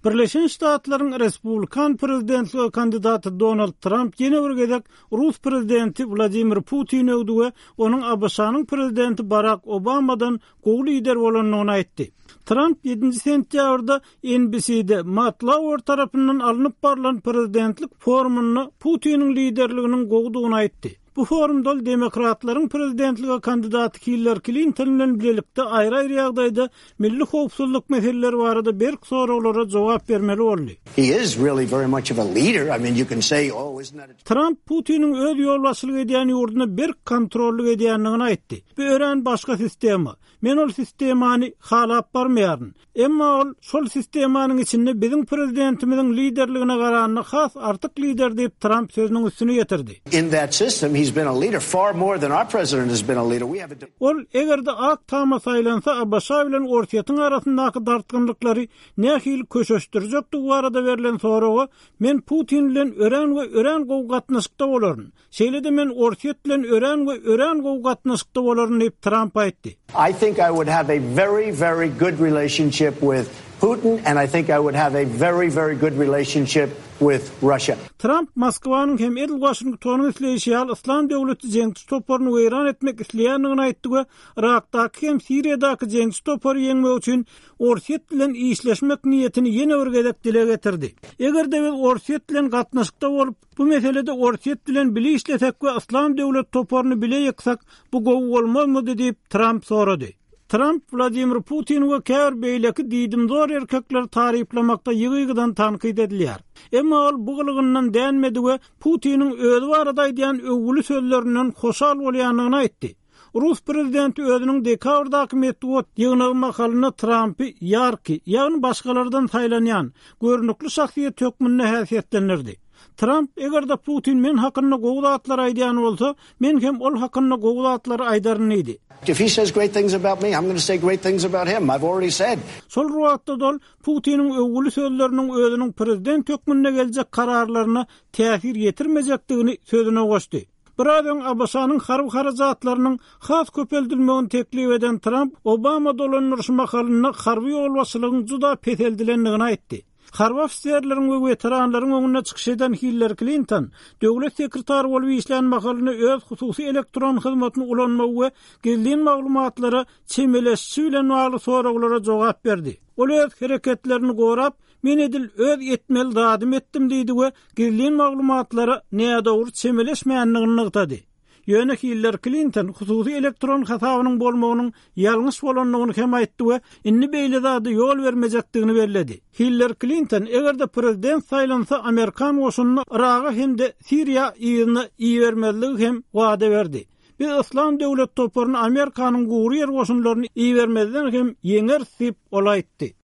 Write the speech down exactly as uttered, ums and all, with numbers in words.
Birleşen Ştatlaryň Respublikan prezidentligi kandidaty Donald Trump ýene bir gezek Rus prezidenti Vladimir Putin öwdüge onuň A B S-nyň prezidenti Barack Obamadan gowy lider bolanyny aýtdy. Trump yedinji sentýabrda N B C'de Matt Lauer tarapyndan alınıp barılan prezidentlik forumuny Putiniň liderliginiň gowdugyny aýtdy. Bu forumda demokratlaryň prezidentlige kandidaty Hillary Clinton bilen birlikde aýry-aýry ýagdaýda milli howpsuzlyk meseleleri barada berk soraglary jogap bermeli boldy. He is really very much of a leader. I mean, you can say, oh, isn't that a... Trump Putiniň öz ýolbaşçylyk edýän ýurduny berk kontrollyk edýänligini aýtdy. Bu ören başga sistema. Men ol sistemany halap barmaýaryn. Emma ol şol sistemanyň içinde biziň prezidentimiziň liderligine garanyny has artyk lider diýip Trump sözüniň üstüne getirdi. In that system, he's been a leader far more than our president has been a leader. We have a... Ol egerde ak tama saýlansa A B S bilen ortaýatyň arasyndaky dartgynlyklary nähil köşeşdirjekdi. Bu arada verilen soraga men Putin bilen ören we ören gowy gatnaşykda bolaryn. Şeýlede men ortaýat bilen ören we ören gowy gatnaşykda bolaryn diýip Trump aýtdy. I think I would have a very, very good relationship with Putin, and I think I would have a very, very good relationship with Russia. Trump Moskvanyň hem edil Washingtonyň isleýişi İslam döwleti jeňçi toparyny weýran etmek isleýändigini aýtdy we Irakdaky hem Siriýadaky jeňçi topary ýeňmek üçin ortaýat bilen işleşmek niýetini ýene bir gezek dile getirdi. Egerde biz ortaýat bilen gatnaşykda bolup bu meselede ortaýat bilen bile işlesek we İslam döwleti toparyny bile ýyksak bu gowy bolmazmydy diýip Trump sorady. Trump Vladimir Putin we kär beýleki diýdimdor erkekler taryplamakda ýygydan tankyd edilýär. Emma ol bu gylgyndan dänmedi we Putiniň özü barada aýdýan öwgüli sözlerinden hoşal bolýanyny aýtdy. Rus prezidenti özüniň dekabrdaky metbuat ýygyny makalyny Trumpy ýarky, ýagny başgalardan taýlanýan görnükli şahsiýet tökmünde häsiýetlendirdi. Trump egerde Putin men hakynda gowy zatlar aýdýan bolsa, men hem ol hakynda gowy zatlar aýdaryn idi. If he says great things about me, I'm going to say great things about him. I've already said. Sol ruwatda dol Putiniň öwgüli sözleriniň özüniň prezident tökmünde geljek kararlaryna täsir ýetirmejekdigini sözüne goşdy. Birazdan A B S-nyň harby harajatlarynyň has köpeldilmegini teklip eden Trump Obama dolanýaryş makalyny harby ýolbaşçylygyň juda peteldilendigini aýtdy. Harby ofisiýerleriň we weteranlaryň öňüne çykyş eden Hillary Clinton, döwlet sekretary bolup işlän makalyny öz hususy elektron hyzmatyny ulanmak we gizlin maglumatlary çemeleşi bilen bagly soraglara jogap berdi. Ol öz hereketlerini gorap, men edil öz etmeli dadym etdim diýdi we gizlin maglumatlary näde dogry çemeleşmeýändigini ýygtady. Ýöne Hillary Clinton hususy elektron hasabynyň bolmagynyň ýalňyş bolanyny hem aýtdy we inni beýle zady ýol bermejekdigini bellädi. Hillary Clinton egerde prezident saýlansa Amerikan goşunyny Iraga hem-de Siriýa ýygyny iýermezligi hem wada berdi. Biz İslam döwlet toparyny Amerikanyň gowry ýer goşunlaryny iýermezden hem ýeňer diýip ol aýtdy.